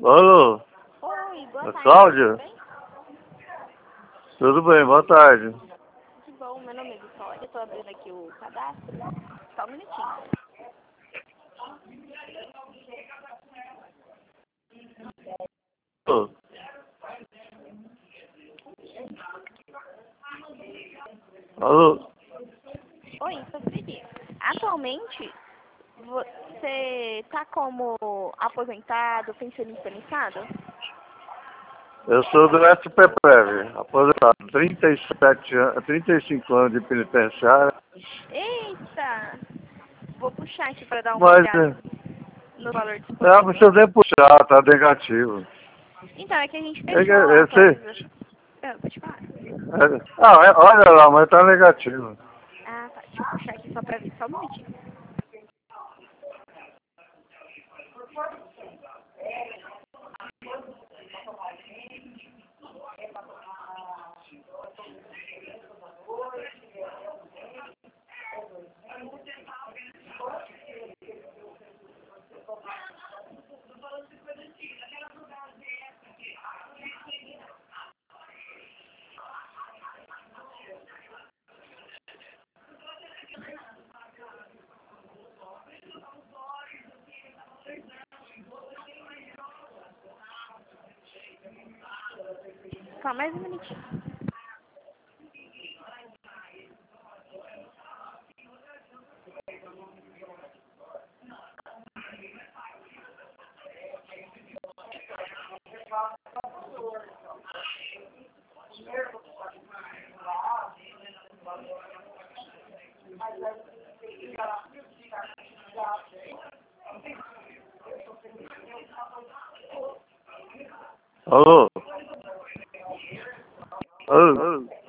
Alô, Oi, boa é tarde, Cláudia? tudo bem? Tudo bem, boa tarde. Que bom, meu nome é Vitória, estou abrindo aqui o cadastro. Só um minutinho. Alô, alô, Oi, sou Felipe. Atualmente, você está como aposentado, pensionista limitado? eu sou do SPPrev, aposentado, 37 anos, 35 anos de penitenciária, Eita! Vou puxar aqui para dar uma mas olhada no valor não disponível. precisa nem puxar, tá negativo. Então, é que a gente É que fechou a esse, atualização. Pode falar. olha lá, mas tá negativo. Ah, tá. Deixa eu puxar aqui só para ver. Só um minutinho. Só mais um minutinho. Alô, alô.